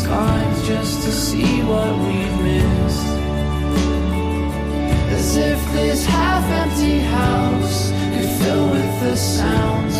signs just to see what we've missed. As if this half-empty house could fill with the sounds